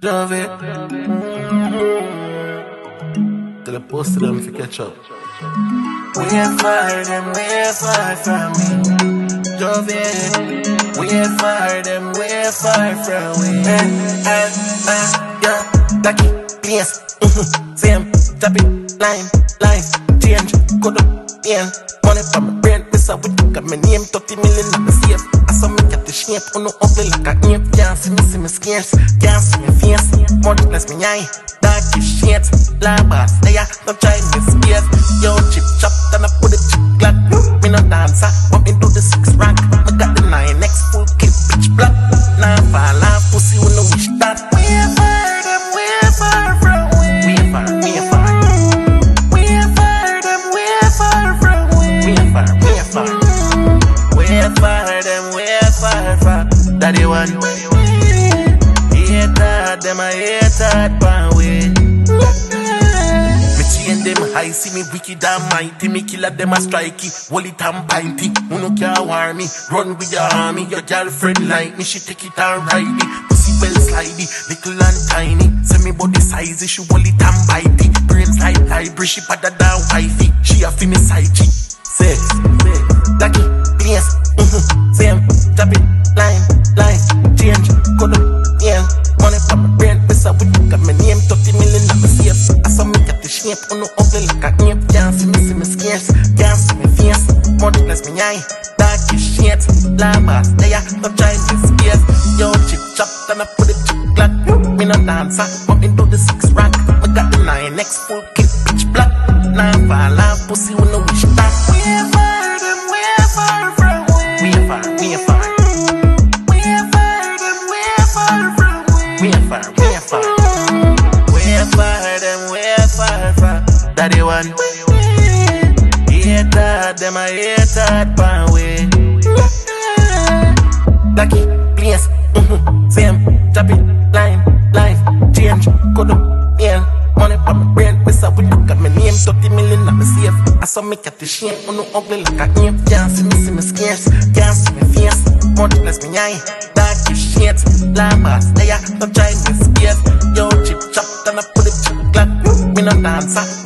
Love it. Till I post them for catch up. We are far them, we are far from me. Love it. We are far them, we are far from me. Yeah, lucky place. Same, drop it, line, change, go to yeah. Money from my brain, miss a with got my name, 30 million on the safe. I saw me get the shape, no ugly like a ape. Can't see me scares, can't see me face. Much less me eye, dark is shit. Labas, they are not trying me space. Yo, chip chop, then I put the chip glad. Me no dancer, want me do the 6 rank. I got the 9X full clip, pitch black. Now fall off, pussy when no wish that. We are far them, we are far from we. We are far, we are far. We are far them, we are far from we. We are far, we are far. We are far them, we are far from. Daddy one. Hated them, I hated pan way. Me chain them high, see me wicked and mighty. Me killer them a strikey, hold it and pinty. Who no can't war me, run with your army. Your girlfriend like me, she take it and ride it. Pussy well slidey, little and tiny. Say me body size, she hold it and bite it. Brains like library, she better than wifey. She a fi me side chick. Sex, lucky place, same, drop it, line, change, go to yeah. Money from my brain, miss a with got my name, 30 million on the safe. I saw me get the shape, no ugly like a ape. Can't see me scares, can't see me face. Much less me eye, dark is shit. Labas, they are not trying to space. Yo, chip chop, then I put it chip glad. Me no dancer, but me do the 6 rank. I got the 9X full clip, pitch black. Now fall off, pussy when no wish that. We are far them, we are far from we. We are far, we are far. We are far them, we are far from we. We are far, we are far. We are far them, we are far from. Daddy one. Hated them, I hated pan way. Lucky place, same, drop it, line, change, go to yeah. Money from my brain, miss a with got my name, 30 million on the safe. I saw me get the shape, no ugly like a ape. Can't see me scares, can't see me face. Much less me eye, dark is shit. Labas, they are not trying me space. Yo, chip chop, then I put it chip glad. Me no dancer.